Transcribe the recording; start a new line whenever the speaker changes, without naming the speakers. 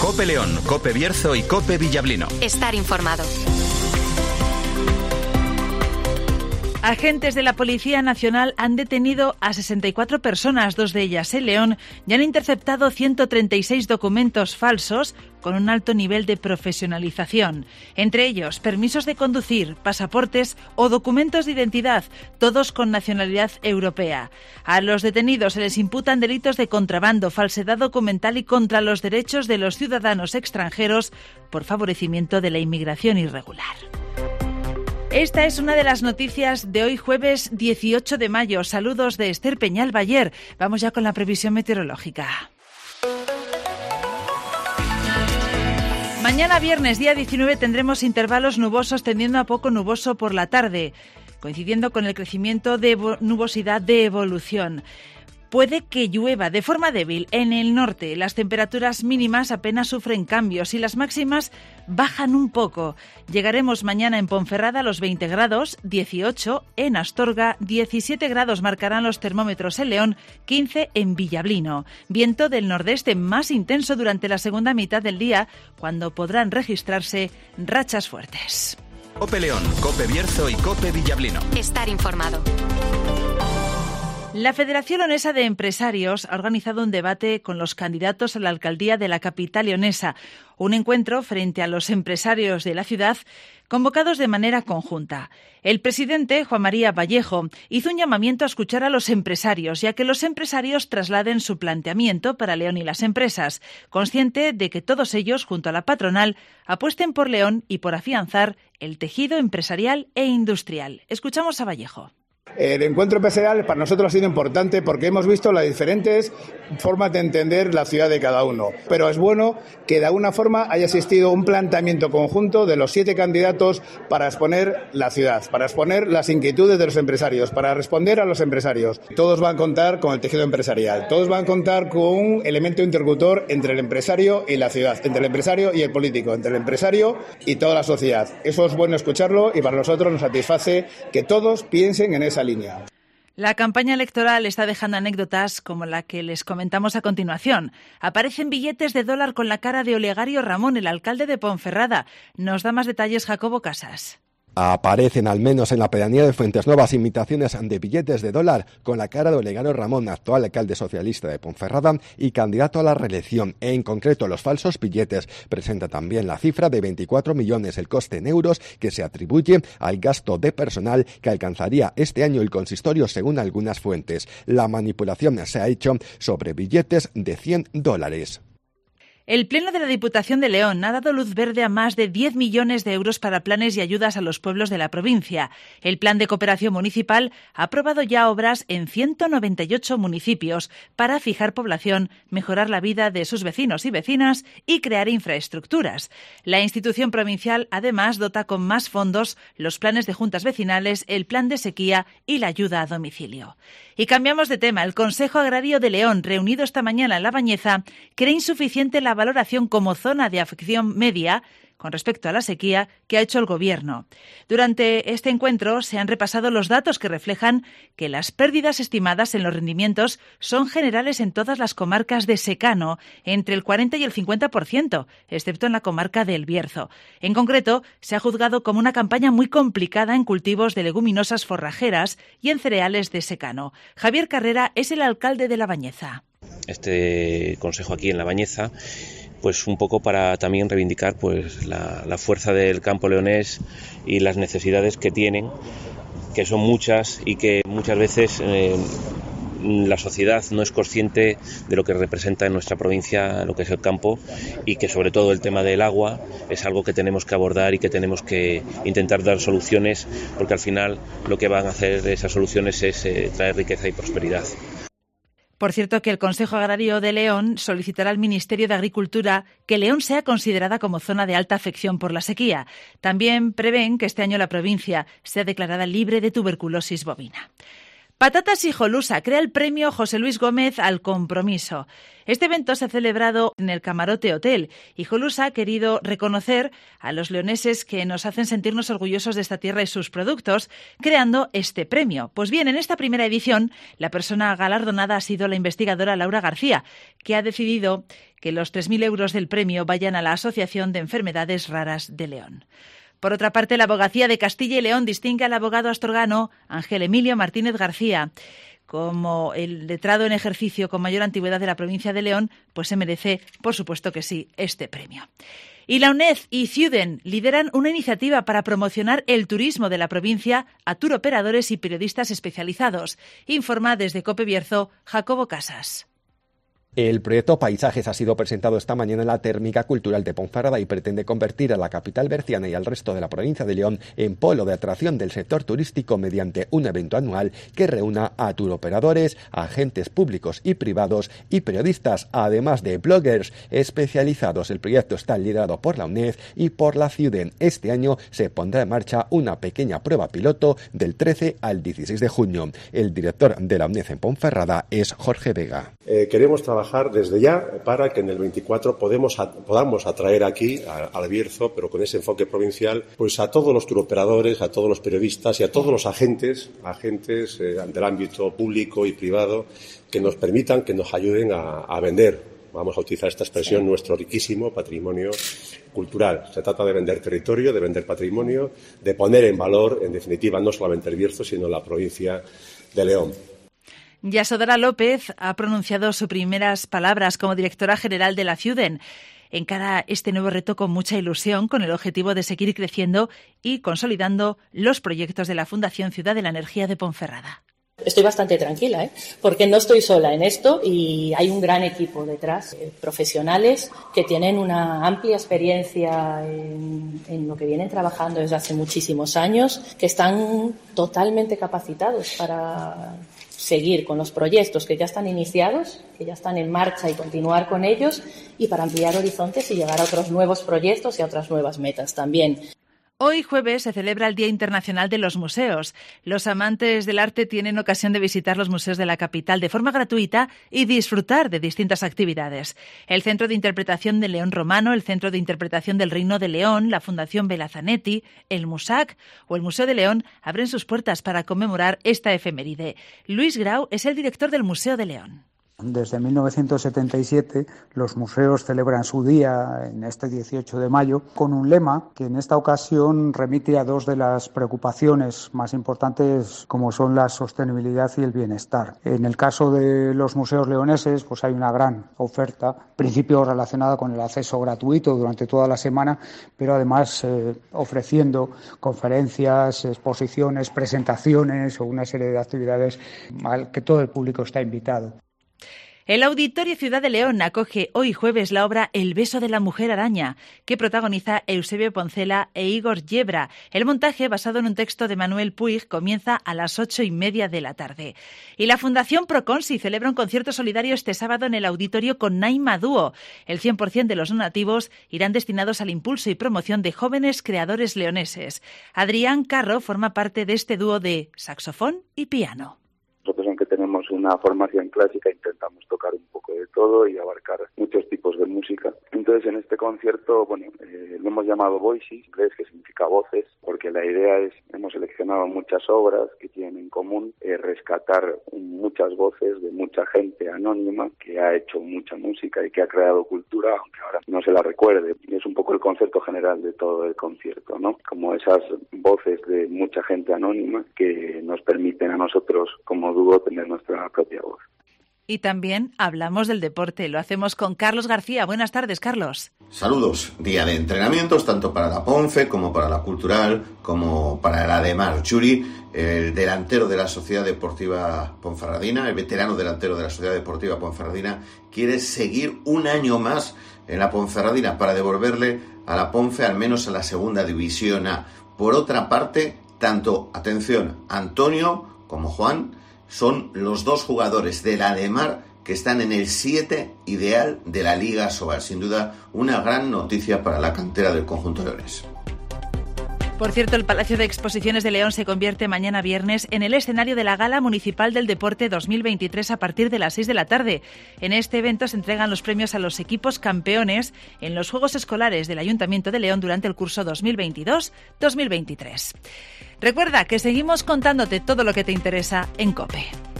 COPE León, COPE Bierzo y COPE Villablino.
Estar informado.
Agentes de la Policía Nacional han detenido a 64 personas, 2 de ellas en León, y han interceptado 136 documentos falsos con un alto nivel de profesionalización. Entre ellos, permisos de conducir, pasaportes o documentos de identidad, todos con nacionalidad europea. A los detenidos se les imputan delitos de contrabando, falsedad documental y contra los derechos de los ciudadanos extranjeros por favorecimiento de la inmigración irregular. Esta es una de las noticias de hoy, jueves 18 de mayo. Saludos de Esther Peñal Bayer. Vamos ya con la previsión meteorológica. Mañana viernes, día 19, tendremos intervalos nubosos tendiendo a poco nuboso por la tarde, coincidiendo con el crecimiento de nubosidad de evolución. Puede que llueva de forma débil en el norte. Las temperaturas mínimas apenas sufren cambios y las máximas bajan un poco. Llegaremos mañana en Ponferrada a los 20 grados, 18 en Astorga, 17 grados marcarán los termómetros en León, 15 en Villablino. Viento del nordeste más intenso durante la segunda mitad del día, cuando podrán registrarse rachas fuertes.
COPE León, COPE Bierzo y COPE Villablino.
Estar informado.
La Federación Leonesa de Empresarios ha organizado un debate con los candidatos a la alcaldía de la capital leonesa, un encuentro frente a los empresarios de la ciudad convocados de manera conjunta. El presidente, Juan María Vallejo, hizo un llamamiento a escuchar a los empresarios y a que los empresarios trasladen su planteamiento para León y las empresas, consciente de que todos ellos, junto a la patronal, apuesten por León y por afianzar el tejido empresarial e industrial. Escuchamos a Vallejo.
El encuentro empresarial para nosotros ha sido importante porque hemos visto las diferentes formas de entender la ciudad de cada uno. Pero es bueno que de alguna forma haya existido un planteamiento conjunto de los 7 candidatos para exponer la ciudad, para exponer las inquietudes de los empresarios, para responder a los empresarios. Todos van a contar con el tejido empresarial, todos van a contar con un elemento interlocutor entre el empresario y la ciudad, entre el empresario y el político, entre el empresario y toda la sociedad. Eso es bueno escucharlo y para nosotros nos satisface que todos piensen en esa línea.
La campaña electoral está dejando anécdotas como la que les comentamos a continuación. Aparecen billetes de dólar con la cara de Olegario Ramón, el alcalde de Ponferrada. Nos da más detalles Jacobo Casas.
Aparecen al menos en la pedanía de Fuentesnuevas imitaciones de billetes de dólar con la cara de Olegario Ramón, actual alcalde socialista de Ponferrada y candidato a la reelección. En concreto, los falsos billetes presenta también la cifra de 24 millones el coste en euros que se atribuye al gasto de personal que alcanzaría este año el consistorio según algunas fuentes. La manipulación se ha hecho sobre billetes de $100.
El Pleno de la Diputación de León ha dado luz verde a más de 10 millones de euros para planes y ayudas a los pueblos de la provincia. El Plan de Cooperación Municipal ha aprobado ya obras en 198 municipios para fijar población, mejorar la vida de sus vecinos y vecinas y crear infraestructuras. La institución provincial, además, dota con más fondos los planes de juntas vecinales, el plan de sequía y la ayuda a domicilio. Y cambiamos de tema. El Consejo Agrario de León, reunido esta mañana en La Bañeza, cree insuficiente la valoración como zona de afección media con respecto a la sequía que ha hecho el Gobierno. Durante este encuentro se han repasado los datos que reflejan que las pérdidas estimadas en los rendimientos son generales en todas las comarcas de secano, entre el 40 y el 50%, excepto en la comarca del Bierzo. En concreto, se ha juzgado como una campaña muy complicada en cultivos de leguminosas forrajeras y en cereales de secano. Javier Carrera es el alcalde de La Bañeza.
Este consejo aquí en La Bañeza, pues un poco para también reivindicar pues la fuerza del campo leonés y las necesidades que tienen, que son muchas y que muchas veces la sociedad no es consciente de lo que representa en nuestra provincia lo que es el campo, y que sobre todo el tema del agua es algo que tenemos que abordar y que tenemos que intentar dar soluciones, porque al final lo que van a hacer esas soluciones es traer riqueza y prosperidad.
Por cierto, que el Consejo Agrario de León solicitará al Ministerio de Agricultura que León sea considerada como zona de alta afección por la sequía. También prevén que este año la provincia sea declarada libre de tuberculosis bovina. Patatas Hijolusa crea el premio José Luis Gómez al compromiso. Este evento se ha celebrado en el Camarote Hotel. Hijolusa ha querido reconocer a los leoneses que nos hacen sentirnos orgullosos de esta tierra y sus productos, creando este premio. Pues bien, en esta primera edición, la persona galardonada ha sido la investigadora Laura García, que ha decidido que los 3.000 euros del premio vayan a la Asociación de Enfermedades Raras de León. Por otra parte, la Abogacía de Castilla y León distingue al abogado astorgano Ángel Emilio Martínez García como el letrado en ejercicio con mayor antigüedad de la provincia de León, pues se merece, por supuesto que sí, este premio. Y la UNED y Ciuden lideran una iniciativa para promocionar el turismo de la provincia a turoperadores y periodistas especializados. Informa desde COPE Bierzo, Jacobo Casas.
El proyecto Paisajes ha sido presentado esta mañana en la Térmica Cultural de Ponferrada y pretende convertir a la capital berciana y al resto de la provincia de León en polo de atracción del sector turístico mediante un evento anual que reúna a turoperadores, agentes públicos y privados y periodistas, además de bloggers especializados. El proyecto está liderado por la UNED y por la Ciuden. Este año se pondrá en marcha una pequeña prueba piloto del 13 al 16 de junio. El director de la UNED en Ponferrada es Jorge Vega.
Queremos trabajar desde ya para que en el 24 podamos atraer aquí al Bierzo, pero con ese enfoque provincial, pues a todos los turoperadores, a todos los periodistas y a todos los agentes del ámbito público y privado que nos permitan, que nos ayuden a vender, vamos a utilizar esta expresión, nuestro riquísimo patrimonio cultural. Se trata de vender territorio, de vender patrimonio, de poner en valor, en definitiva, no solamente el Bierzo, sino la provincia de León.
Yasodora López ha pronunciado sus primeras palabras como directora general de la Ciuden. Encara este nuevo reto con mucha ilusión, con el objetivo de seguir creciendo y consolidando los proyectos de la Fundación Ciudad de la Energía de Ponferrada.
Estoy bastante tranquila, porque no estoy sola en esto y hay un gran equipo detrás, profesionales que tienen una amplia experiencia en lo que vienen trabajando desde hace muchísimos años, que están totalmente capacitados para seguir con los proyectos que ya están iniciados, que ya están en marcha y continuar con ellos, y para ampliar horizontes y llegar a otros nuevos proyectos y a otras nuevas metas también.
Hoy jueves se celebra el Día Internacional de los Museos. Los amantes del arte tienen ocasión de visitar los museos de la capital de forma gratuita y disfrutar de distintas actividades. El Centro de Interpretación de León Romano, el Centro de Interpretación del Reino de León, la Fundación Bela Zanetti, el MUSAC o el Museo de León abren sus puertas para conmemorar esta efeméride. Luis Grau es el director del Museo de León.
Desde 1977 los museos celebran su día en este 18 de mayo con un lema que en esta ocasión remite a dos de las preocupaciones más importantes, como son la sostenibilidad y el bienestar. En el caso de los museos leoneses, pues hay una gran oferta, principio relacionada con el acceso gratuito durante toda la semana, pero además ofreciendo conferencias, exposiciones, presentaciones o una serie de actividades al que todo el público está invitado.
El Auditorio Ciudad de León acoge hoy jueves la obra El beso de la mujer araña, que protagoniza Eusebio Poncela e Igor Yebra. El montaje, basado en un texto de Manuel Puig, comienza a las 8:30 de la tarde. Y la Fundación Proconsi celebra un concierto solidario este sábado en el auditorio con Naima Dúo. El 100% de los donativos irán destinados al impulso y promoción de jóvenes creadores leoneses. Adrián Carro forma parte de este dúo de saxofón y piano.
Nosotros, aunque tenemos una formación clásica, intentamos tocar un poco de todo y abarcar muchos tipos de música. Entonces, en este concierto, lo hemos llamado Voices, en inglés, que significa voces, porque la idea es, hemos seleccionado muchas obras que tienen en común rescatar muchas voces de mucha gente anónima que ha hecho mucha música y que ha creado cultura, aunque ahora no se la recuerde. Y es un poco el concepto general de todo el concierto, ¿no? Como esas voces de mucha gente anónima que nos permiten a nosotros, como dúo, tener nuestra propia voz.
Y también hablamos del deporte. Lo hacemos con Carlos García. Buenas tardes, Carlos.
Saludos. Día de entrenamientos tanto para la Ponfe como para la Cultural como para la de Mar. Churi, el delantero de la Sociedad Deportiva Ponferradina, el veterano delantero de la Sociedad Deportiva Ponferradina, quiere seguir un año más en la Ponferradina para devolverle a la Ponfe al menos a la Segunda División A. Por otra parte, tanto, atención, Antonio como Juan son los dos jugadores de la de Mar que están en el 7 ideal de la Liga Sobal. Sin duda, una gran noticia para la cantera del conjunto leonés.
Por cierto, el Palacio de Exposiciones de León se convierte mañana viernes en el escenario de la Gala Municipal del Deporte 2023 a partir de las 6 de la tarde. En este evento se entregan los premios a los equipos campeones en los Juegos Escolares del Ayuntamiento de León durante el curso 2022-2023. Recuerda que seguimos contándote todo lo que te interesa en COPE.